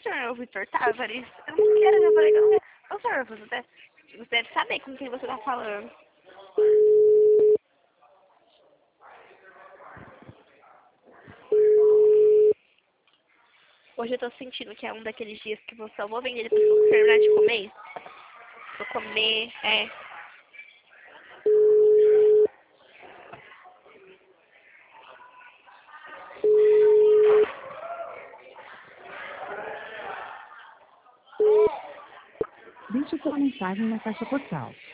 senhor Vitor Tavares? Eu não quero, eu falei que eu não quero. Ô, senhor, você deve saber com quem você tá falando. Hoje eu tô sentindo que é um daqueles dias que eu só vou vender depois que eu terminar de comer. Vou comer, Deixe sua mensagem na caixa postal.